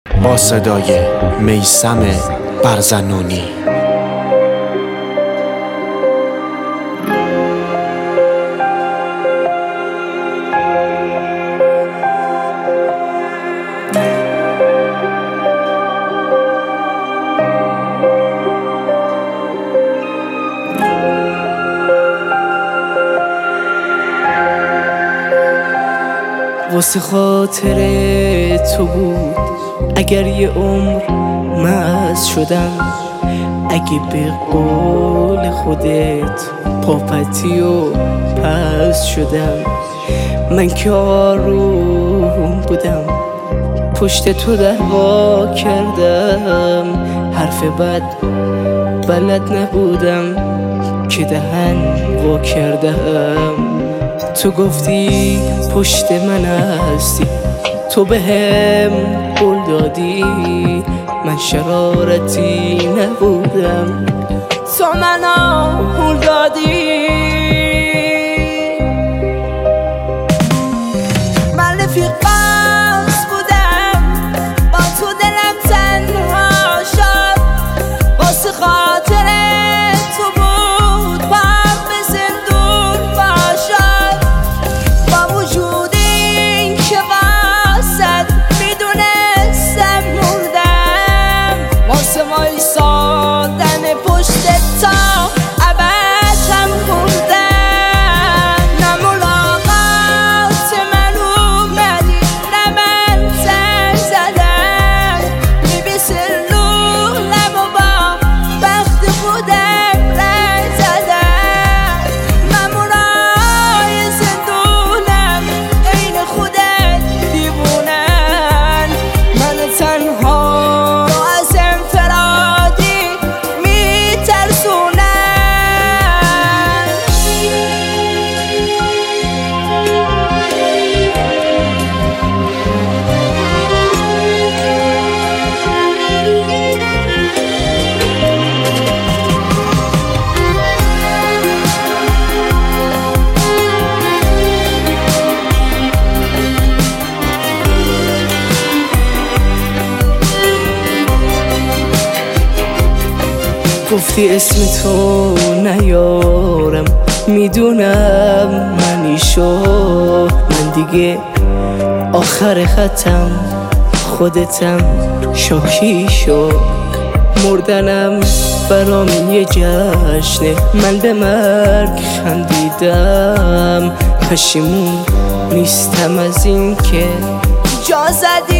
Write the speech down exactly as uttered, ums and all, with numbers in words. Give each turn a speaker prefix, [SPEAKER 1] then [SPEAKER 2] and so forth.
[SPEAKER 1] با صدای میثم برزنونی.
[SPEAKER 2] واسه خاطر تو بود اگر یه عمر مست شدم، اگه به قول خودت پاپتی و پس شدم. من که آروم بودم پشت تو در وا کردم، حرف بد بلد نبودم که دهن وا کردم. تو گفتی پشت من هستی، تو به هم قول دادی، من شرارتی نبودم، تو منو قول دادی. من رفیق باز بودم با تو، دلم تنها شد واسه خاطر تو بود پام به زندون باشد. با وجود این که واسد میدونستم مردم، واسه ما ایستادن پشت تا ابد هم خوردم. نه ملاقات من اومدی نه من زنگ زدم، میبیسر لولم و با بخت خودم رنگ زدم. مامورای زندونم عین خودت دیوونن، من تنها از انفرادی میترسونن. گفتی اسم تو نیارم، میدونم منیشو، من دیگه آخر خطم خودتم، شاکی شو. مردنم برام یه جشنه، من به مرگ خندیدم، پشیمون نیستم از این که جا زدی